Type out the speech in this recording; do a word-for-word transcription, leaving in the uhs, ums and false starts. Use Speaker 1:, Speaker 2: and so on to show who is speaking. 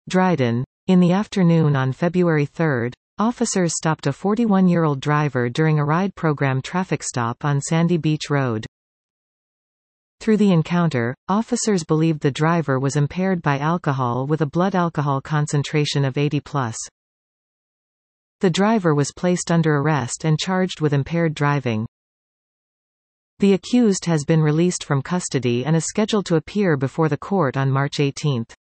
Speaker 1: Dryden. In the afternoon on February third, officers stopped a forty-one-year-old driver during a ride program traffic stop on Sandy Beach Road. Through the encounter, officers believed the driver was impaired by alcohol with a blood alcohol concentration of eighty plus. The driver was placed under arrest and charged with impaired driving. The accused has been released from custody and is scheduled to appear before the court on March eighteenth.